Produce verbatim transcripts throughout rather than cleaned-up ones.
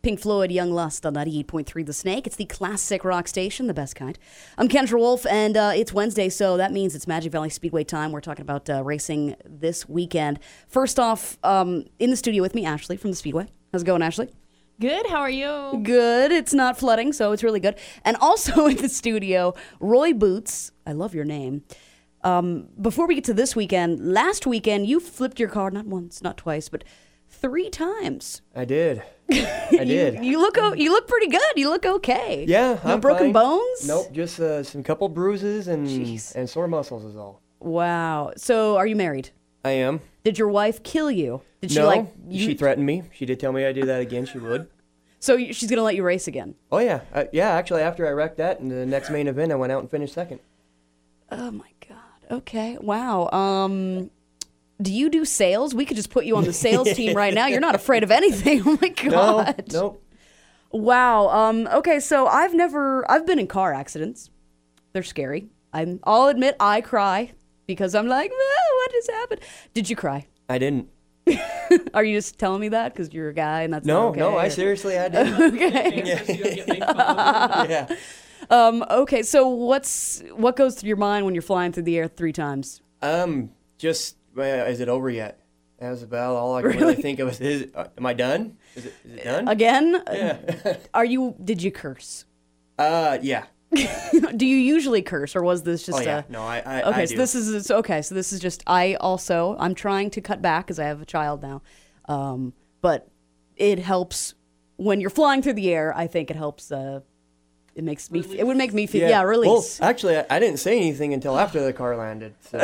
Pink Floyd, Young Lust on ninety-eight point three The Snake. It's the classic rock station, the best kind. I'm Kendra Wolf, and uh, it's Wednesday, so that means it's Magic Valley Speedway time. We're talking about uh, racing this weekend. First off, um, in the studio with me, Ashley from the Speedway. How's it going, Ashley? Good. How are you? Good. It's not flooding, so it's really good. And also in the studio, Roy Boots. I love your name. Um, before we get to this weekend, last weekend you flipped your car not once, not twice, but three times. I did. I did. you, you look o- you look pretty good. You look okay. Yeah, no I'm broken fine. bones? Nope, just uh, some couple bruises and Jeez. and sore muscles is all. Wow. So, are you married? I am. Did your wife kill you? Did she no, like you? she threatened me. She did tell me I'd do that again. She would. So you- she's gonna let you race again? Oh yeah, uh, yeah. Actually, after I wrecked that, in the next main event, I went out and finished second. Oh my God. Okay. Wow. Um. Do you do sales? We could just put you on the sales team right now. You're not afraid of anything. Oh my God. No, nope. Wow. Um. Okay. So I've never. I've been in car accidents. They're scary. I'm. I'll admit I cry because I'm like, ah, what just happened? Did you cry? I didn't. Are you just telling me that because you're a guy and that's No, not okay? no. I seriously, I didn't. Okay. Yeah. yeah. Um. Okay. So what's what goes through your mind when you're flying through the air three times? Um. Just. Uh, is it over yet? That was about all I could Really? really think of. Is, uh, am I done? Is it, is it done? Again? Yeah. Are you? Did you curse? uh. Yeah. Do you usually curse, or was this just Oh yeah. a? No, I. I Okay, I so do. this is so okay. So this is just I also I'm trying to cut back because I have a child now, um, but it helps when you're flying through the air. I think it helps. Uh, it makes me. It would make me feel. Yeah, release. Well, actually, I, I didn't say anything until after the car landed. So.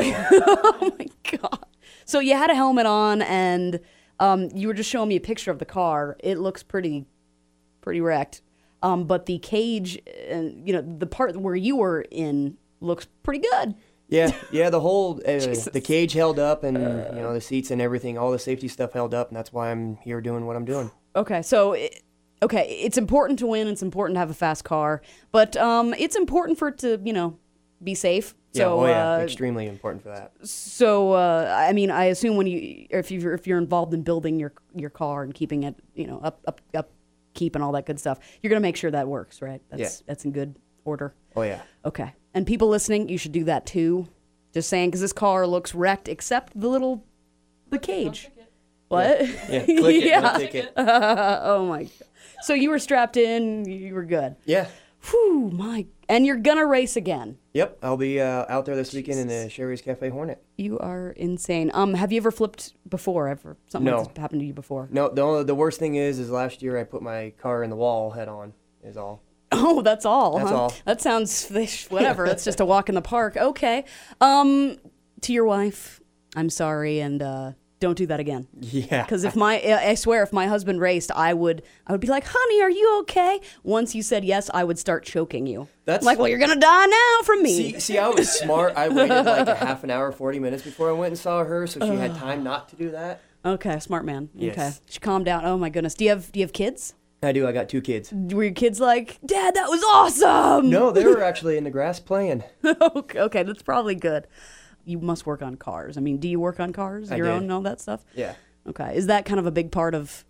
Oh my God! So you had a helmet on, and um, you were just showing me a picture of the car. It looks pretty, pretty wrecked. Um, but the cage, and you know, the part where you were in looks pretty good. Yeah, yeah. The whole uh, Jesus. the cage held up, and you know the seats and everything, all the safety stuff held up, and that's why I'm here doing what I'm doing. Okay, so it, okay, it's important to win. It's important to have a fast car, but um, it's important for it to you know be safe. Yeah, So, oh yeah, uh, extremely important for that. So uh, I mean, I assume when you if you if you're involved in building your your car and keeping it you know up up up keep and all that good stuff, you're gonna make sure that works, right? That's Yeah. that's in good order. Oh yeah. Okay, and people listening, you should do that too. Just saying, because this car looks wrecked, except the little the cage. What? Yeah, click it. Yeah. Don't take it. Oh my God. So you were strapped in, you were good. Yeah. Whew, my. And you're gonna race again. Yep. I'll be uh, out there this weekend in the Sherry's Cafe Hornet. You are insane. Um, have you ever flipped before? Ever something No. like this happened to you before? No, the only, the worst thing is, is last year I put my car in the wall head on. Is all. Oh, that's all. That's huh? all. That sounds whatever. That's just a walk in the park. Okay. Um, to your wife, I'm sorry, and uh, don't do that again. Yeah. Because if my, I swear, if my husband raced, I would, I would be like, "Honey, are you okay?" Once you said yes, I would start choking you. That's I'm like, well, you're gonna die now from me. See, see, I was smart. I waited like a half an hour, forty minutes before I went and saw her, so she had time not to do that. Okay, smart man. Yes. Okay, she calmed down. Oh my goodness. Do you have, do you have kids? I do. I got two kids. Were your kids like, "Dad, that was awesome"? No, they were actually in the grass playing. okay, okay, that's probably good. You must work on cars. I mean, do you work on cars, I your did. own and all that stuff? Yeah. Okay, is that kind of a big part of,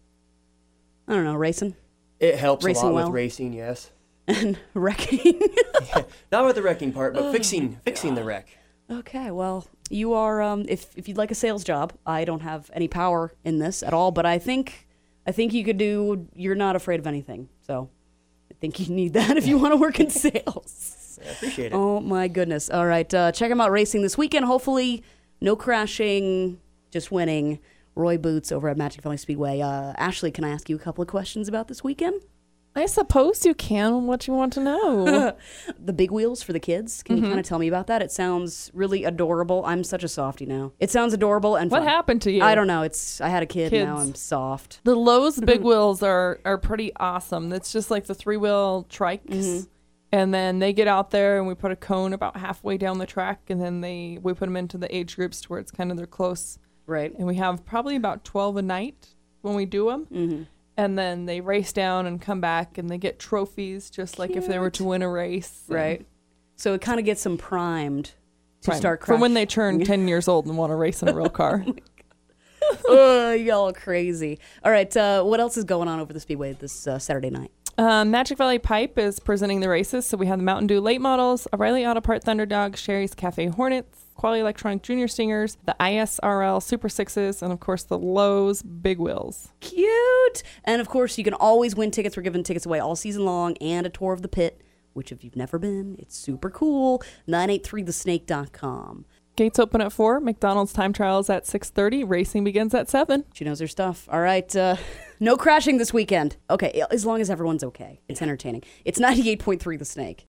I don't know, racing It helps Racing a lot well? with racing, yes. and wrecking? Not with the wrecking part, Oh but fixing fixing the wreck. Okay, well, you are. Um, if if you'd like a sales job, I don't have any power in this at all, but I think I think you could do. You're not afraid of anything, so I think you need that if you want to work in sales. I appreciate it. Oh my goodness! All right, uh, check him out racing this weekend. Hopefully, no crashing, just winning. Roy Boots over at Magic Valley Speedway. Uh, Ashley, can I ask you a couple of questions about this weekend? I suppose you can. What you want to know? The big wheels for the kids. Can you kind of tell me about that? It sounds really adorable. I'm such a softie now. It sounds adorable and What fun. happened to you? I don't know. It's I had a kid. Kids. Now I'm soft. The Lowe's big wheels are are pretty awesome. It's just like the three wheel trikes, and then they get out there and we put a cone about halfway down the track, and then they we put them into the age groups to where it's kind of they're close, Right. and we have probably about twelve a night when we do them. Mm-hmm. And then they race down and come back, and they get trophies just like if they were to win a race. And- Right. So it kind of gets them primed to Right. start For when crash- they turn ten years old and want to race in a real car. Oh, y'all crazy. All right, uh, what else is going on over the Speedway this uh, Saturday night? Uh, Magic Valley Pipe is presenting the races. So we have the Mountain Dew late models, O'Reilly Auto Part Thunderdog, Sherry's Cafe Hornets, Quality Electronic Junior Stingers, the I S R L Super Sixes, and of course the Lowe's Big Wheels. Cute. And of course, you can always win tickets. We're giving tickets away all season long and a tour of the pit, which if you've never been, it's super cool. nine eight three the snake dot com. Gates open at four. McDonald's time trials at six thirty. Racing begins at seven. She knows her stuff. All right. Uh, no crashing this weekend. Okay, as long as everyone's okay. It's entertaining. It's ninety-eight point three The Snake.